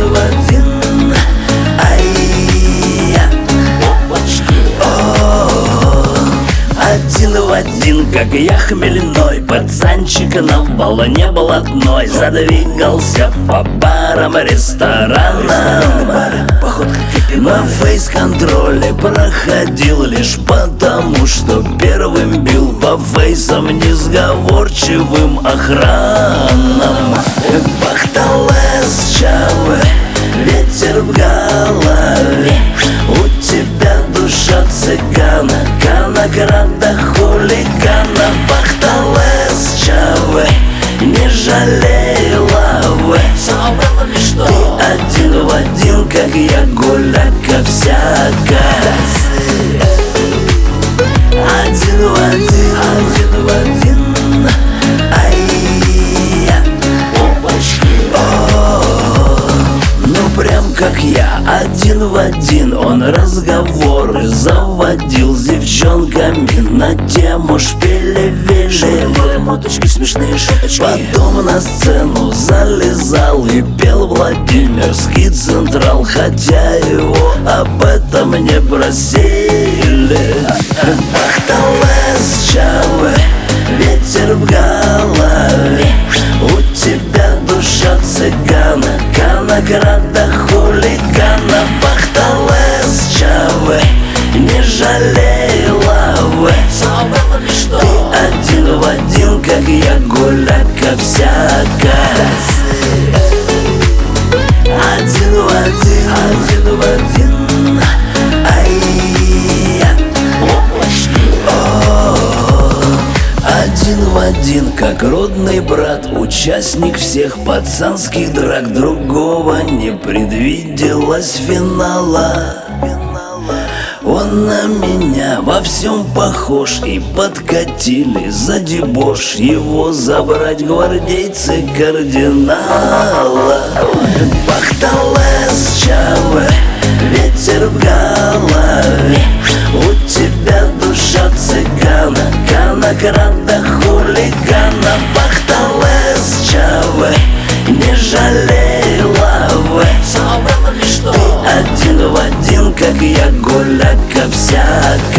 в один. Ай-я, один в один, как я хмельной пацанчик на баллоне блатной. Задвигался по барам, ресторанам, на фейс-контроле проходил лишь потому, что первым бил по фейсам несговорчивым охранам. Бахталес чавы, ветер в голове, у тебя душа цыгана, конограда хулигана. Бахталес чавы, не жалей лавы, ты один в один, как я, гуляка всякая. Один в один, один в один. Ай-я, ну прям как я, один в один. Он разговоры заводил с девчонками на тему шпилевежи, моточки, смешные шуточки. Потом на сцену залезал и пел Владимирский Централ, хотя его об этом не просили. Бахталес чавы, ветер в голове, у тебя душа цыгана, конограда хулигана. Бахталес чавы, не жалей лавы, ты один в один, как я, гуляка всякая. Один в один, один в один. Ай-я, один в один, как родный брат, участник всех пацанских драк. Другого не предвиделось финала. Он на меня во всем похож, и подкатили за дебош его забрать гвардейцы кардинала. Бахталес чавы, ветер в голове, у тебя душа цыгана, конограда хулигана. Бахталес чавы, не жалей лавы, ты один в один, как я, гуляка всякая.